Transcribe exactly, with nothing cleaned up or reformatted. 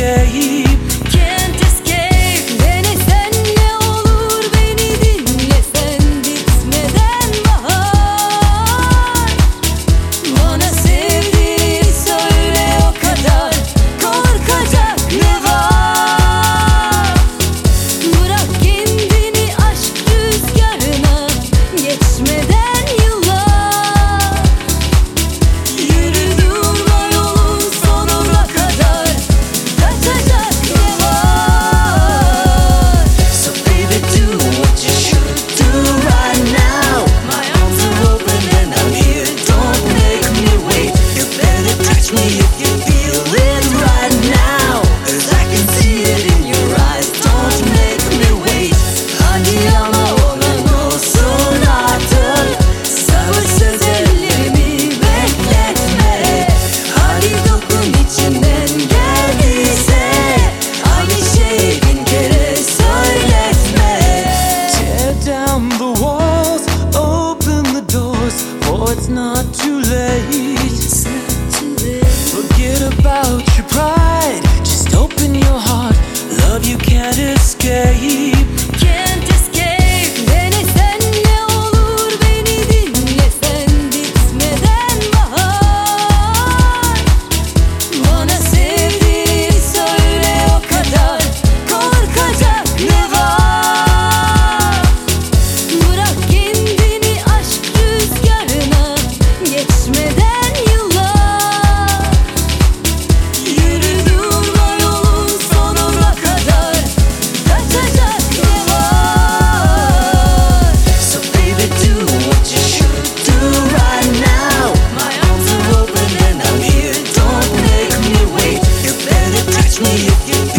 escape. Can't escape. Denesen ne olur, beni dinlesen bitmeden bahar. Bana sevdiğini söyle, o kadar korkacak ne var? Bırak kendini aşk rüzgarına, geçmeden yıllar. Yürü durma yolun sonuna kadar, kaçacak ne var? So baby, do what you should do right now. My arms are open and I'm here, don't make me wait. You better touch me if you feel it right now, 'cause I can see it in your eyes, don't make me wait. Hadi ama olan olsun artık, sabırsız ellerimi bekletme. Hadi dokun içimden geldiyse, aynı şeyi bin kere söyletme. Tear down the walls, open the doors, for it's not too late. Forget about your pride, just open your heart. Love you can't escape. Can't escape. Denesen ne olur, beni dinlesen bitmeden bahar. Bana sevdiğini söyle, o kadar korkacak ne var? Bırak kendini aşk rüzgarına, geçmeden yıllar. Yürü durma yolun sonuna kadar, kaçacak ne var? So baby, do what you should do right now. My arms are open and I'm here, don't make me wait. You better touch me if you feel